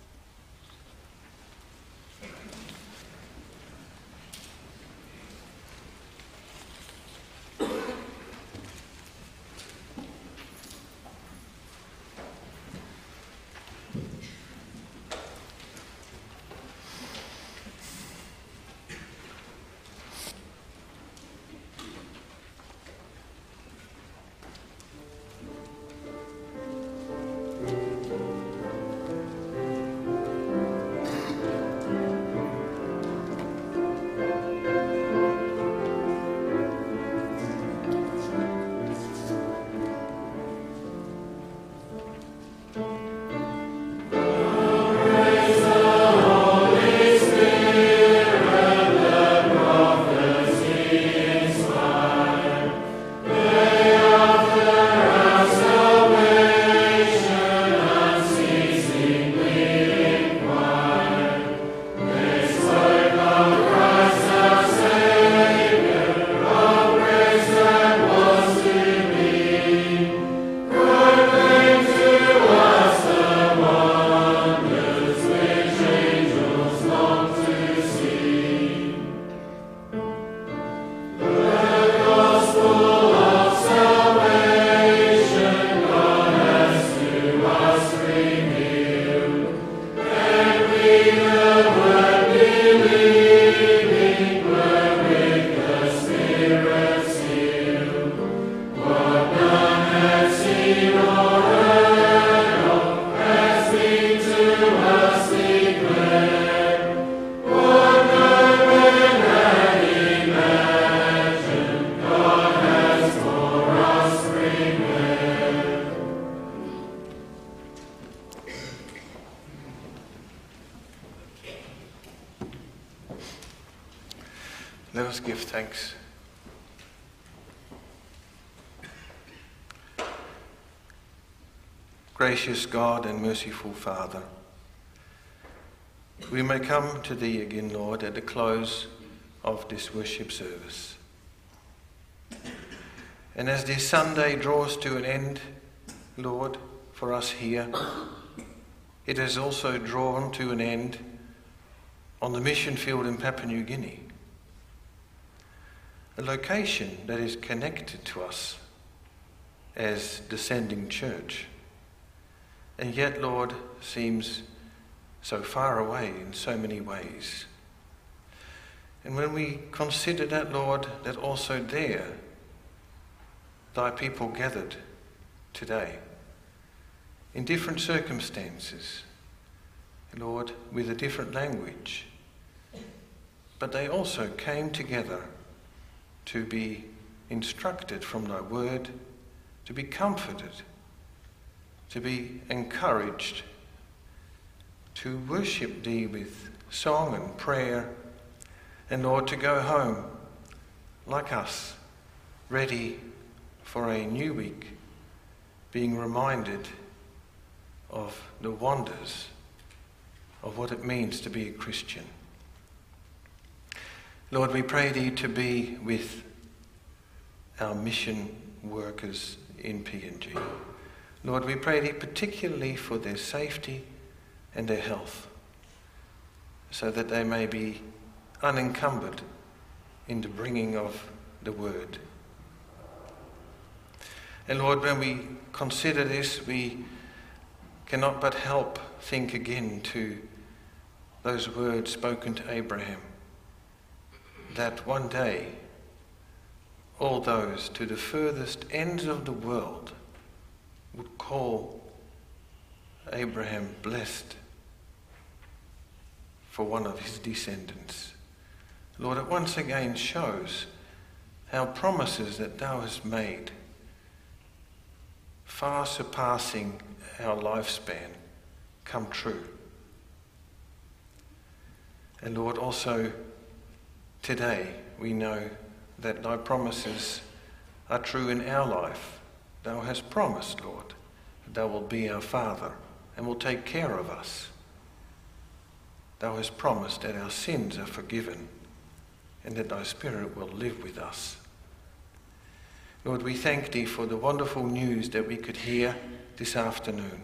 Let us give thanks. Gracious God and merciful Father, we may come to Thee again, Lord, at the close of this worship service. And as this Sunday draws to an end, Lord, for us here, it has also drawn to an end on the mission field in Papua New Guinea, a location that is connected to us as descending church, and yet, Lord, seems so far away in so many ways. And when we consider that, Lord, that also there Thy people gathered today in different circumstances, Lord, with a different language, but they also came together to be instructed from Thy word, to be comforted, to be encouraged, to worship Thee with song and prayer, and Lord, to go home like us, ready for a new week, being reminded of the wonders of what it means to be a Christian. Lord, we pray Thee to be with our mission workers in P N G. Lord, we pray Thee particularly for their safety and their health, so that they may be unencumbered in the bringing of the word. And Lord, when we consider this, we cannot but help think again to those words spoken to Abraham, that one day all those to the furthest ends of the world would call Abraham blessed for one of his descendants. Lord, it once again shows how promises that Thou hast made, far surpassing our lifespan, come true. And Lord, also today we know that Thy promises are true in our life. Thou hast promised, Lord, that Thou wilt be our Father and will take care of us. Thou hast promised that our sins are forgiven and that Thy Spirit will live with us. Lord, we thank Thee for the wonderful news that we could hear this afternoon.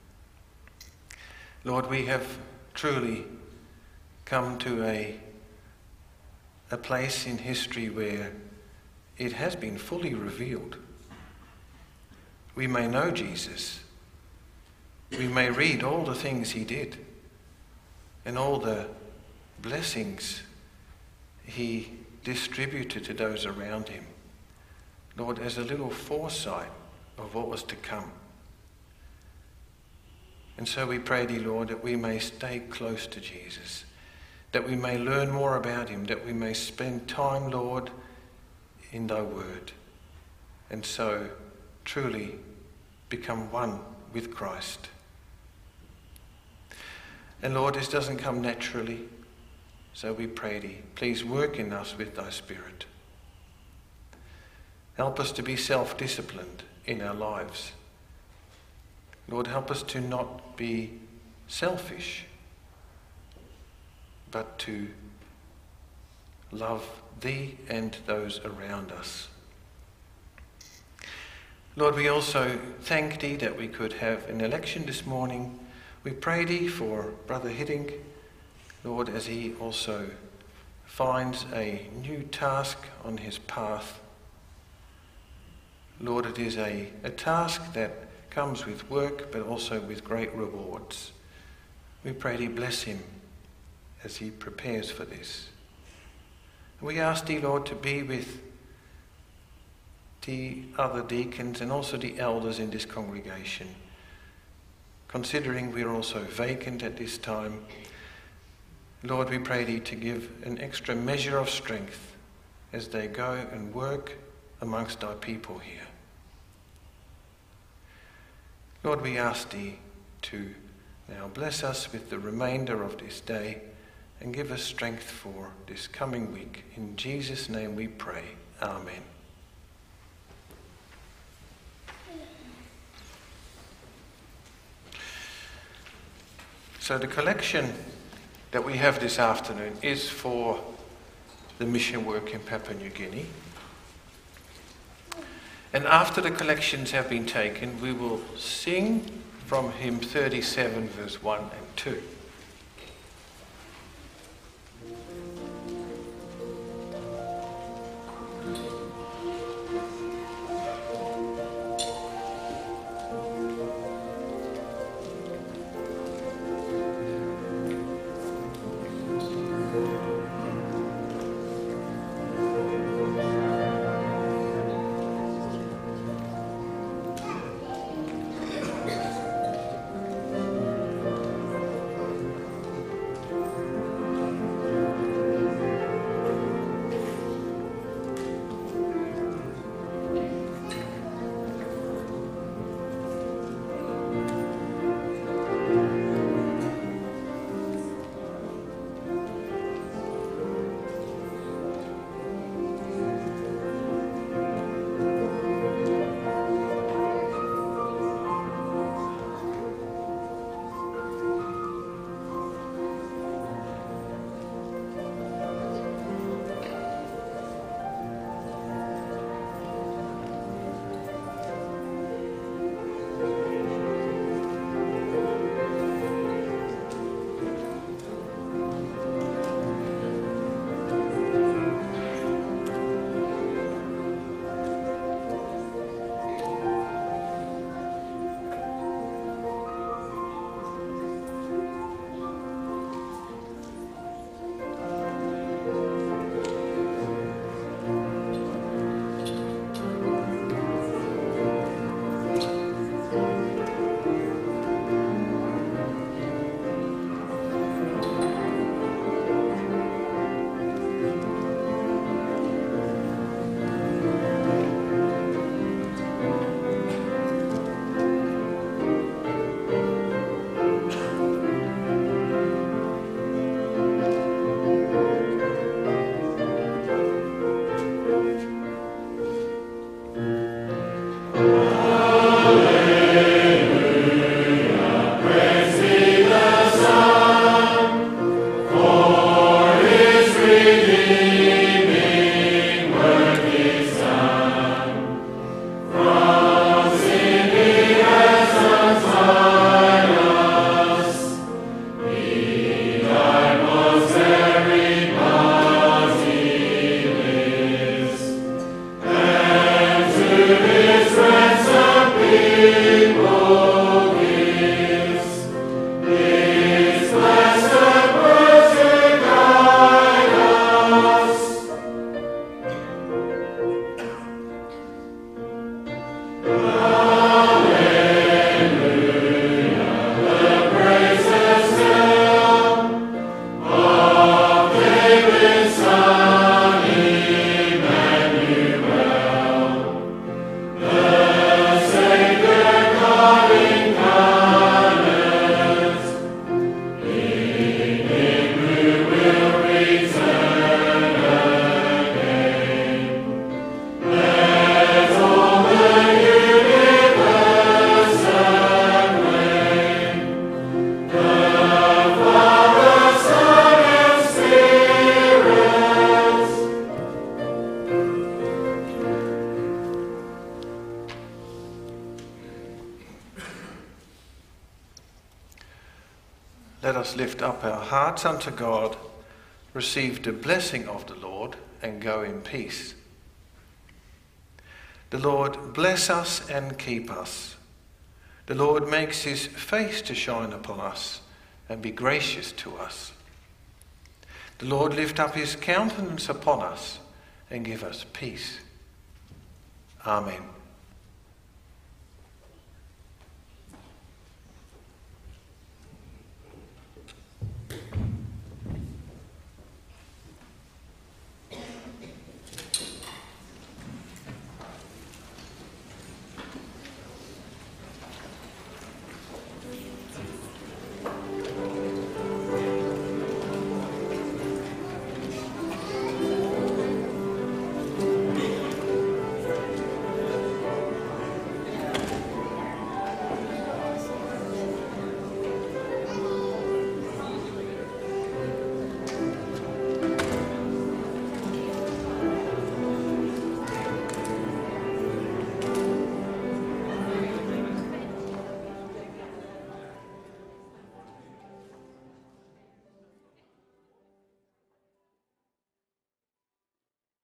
Lord, we have truly come to a, a place in history where it has been fully revealed. We may know Jesus. We may read all the things He did and all the blessings He distributed to those around Him. Lord, as a little foresight of what was to come. And so we pray Thee, Lord, that we may stay close to Jesus, that we may learn more about Him, that we may spend time, Lord, in Thy word, and so truly become one with Christ. And Lord, this doesn't come naturally, so we pray Thee, please work in us with Thy Spirit. Help us to be self-disciplined in our lives. Lord, help us to not be selfish, but to love Thee and those around us. Lord, we also thank Thee that we could have an election this morning. We pray Thee for Brother Hiddink, Lord, as he also finds a new task on his path. Lord, it is a, a task that comes with work, but also with great rewards. We pray Thee bless him as he prepares for this. We ask Thee, Lord, to be with the other deacons and also the elders in this congregation, considering we are also vacant at this time. Lord, we pray Thee to give an extra measure of strength as they go and work amongst Thy people here. Lord, we ask Thee to now bless us with the remainder of this day and give us strength for this coming week. In Jesus' name we pray. Amen. So the collection that we have this afternoon is for the mission work in Papua New Guinea. And after the collections have been taken, we will sing from hymn thirty-seven, verse one and two. let us lift up our hearts unto God, receive the blessing of the Lord, and go in peace. The Lord bless us and keep us. The Lord makes his face to shine upon us and be gracious to us. The Lord lift up his countenance upon us and give us peace. Amen.